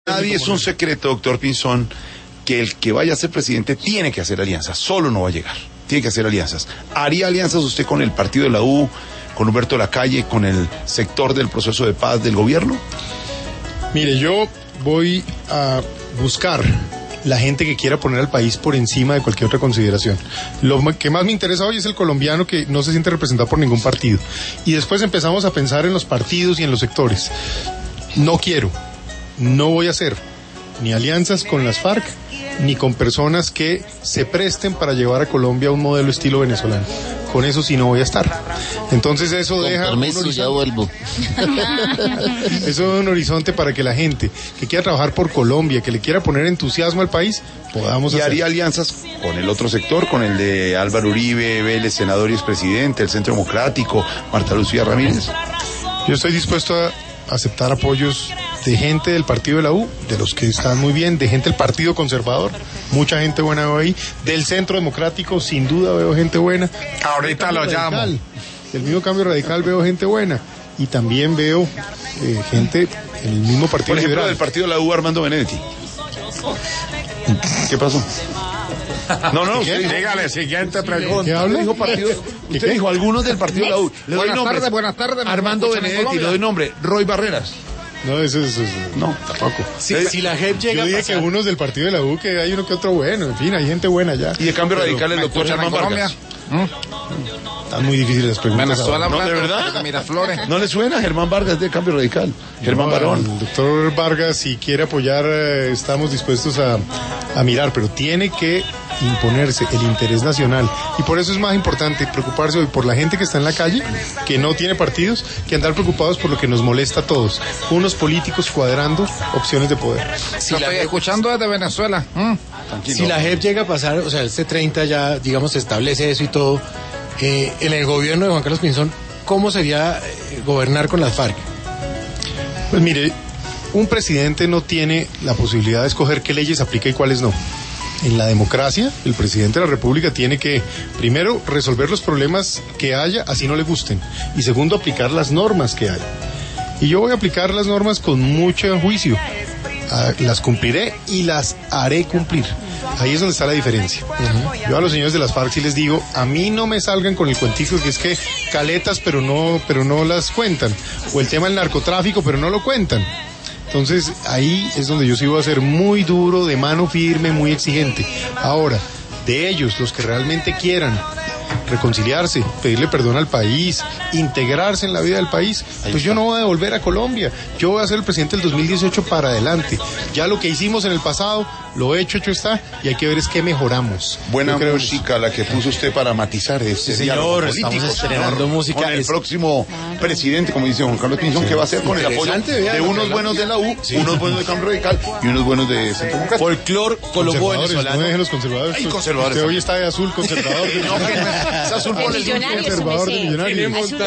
Nadie es un secreto, doctor Pinzón, que el que vaya a ser presidente tiene que hacer alianzas, solo no va a llegar, tiene que hacer alianzas. ¿Haría alianzas usted con el partido de la U, con Humberto Lacalle, con el sector del proceso de paz del gobierno? Mire, yo voy a buscar la gente que quiera poner al país por encima de cualquier otra consideración. Lo que más me interesa hoy es el colombiano que no se siente representado por ningún partido. Y después empezamos a pensar en los partidos y en los sectores. No voy a hacer ni alianzas con las FARC, ni con personas que se presten para llevar a Colombia a un modelo estilo venezolano. Con eso sí no voy a estar. Entonces eso deja permiso, ya vuelvo. Eso es un horizonte para que la gente que quiera trabajar por Colombia, que le quiera poner entusiasmo al país, podamos hacer. ¿Y haría alianzas con el otro sector, con el de Álvaro Uribe Vélez, senador y expresidente, el Centro Democrático, Marta Lucía Ramírez? Yo estoy dispuesto a aceptar apoyos de gente del partido de la U, de los que están muy bien, de gente del Partido Conservador, mucha gente buena veo ahí, del Centro Democrático, sin duda veo gente buena. Ahorita lo llamo. Del mismo Cambio Radical veo gente buena, y también veo gente en el mismo Partido Por ejemplo, Liberal. del partido de la U, Armando Benedetti. ¿Qué pasó? No, Dígale, siguiente pregunta. ¿Qué habla? Usted dijo algunos del partido de la U. Le doy nombres. Buenas tardes. Armando Benedetti, le doy nombre. Roy Barreras. No, eso No, tampoco. Si la JEP llega Yo dije a pasar... que unos del partido de la U, que hay uno que otro bueno, en fin, hay gente buena ya. Y de Cambio Radical el doctor Germán Vargas. Están muy difíciles las preguntas. Venezuela, No, ¿de verdad? de Miraflores. ¿No le suena? Germán Vargas de Cambio Radical. Germán Barón. El doctor Vargas, si quiere apoyar, estamos dispuestos a mirar, pero tiene que imponerse el interés nacional. Y por eso es más importante preocuparse hoy por la gente que está en la calle, que no tiene partidos, que andar preocupados por lo que nos molesta a todos. Unos políticos cuadrando opciones de poder. Lo estoy escuchando desde Venezuela. Si la JEP llega a pasar, o sea, este 30 ya, digamos, se establece eso y todo, en el gobierno de Juan Carlos Pinzón, ¿cómo sería gobernar con las FARC? Pues mire, un presidente no tiene la posibilidad de escoger qué leyes aplica y cuáles no. En la democracia, el presidente de la República tiene que, primero, resolver los problemas que haya, así no le gusten, y segundo, aplicar las normas que hay. Y yo voy a aplicar las normas con mucho juicio. Las cumpliré y las haré cumplir. Ahí es donde está la diferencia. Yo a los señores de las FARC sí les digo, a mí no me salgan con el cuentico que es que caletas pero no las cuentan, o el tema del narcotráfico pero no lo cuentan. Entonces ahí es donde yo sí voy a ser muy duro, de mano firme, muy exigente. Ahora, de ellos, los que realmente quieran reconciliarse, pedirle perdón al país, integrarse en la vida del país, pues yo no voy a devolver a Colombia. Yo voy a ser el presidente del 2018 para adelante. Ya lo que hicimos en el pasado, lo hecho está, y hay que ver es qué mejoramos. Buena música la que puso usted para matizar este diálogo político. Estamos estrenando música. Con el próximo presidente, como dice Juan Carlos Pinzón, que va a ser con el apoyo de unos buenos de la U, unos buenos de Cambio Radical y unos buenos de Centro Democrático. Folclor colombo-venezolano. No dejen los conservadores. Hay conservadores. Usted hoy está de azul, conservador. Es azul por el Millonarios, conservador de ese. Millonarios.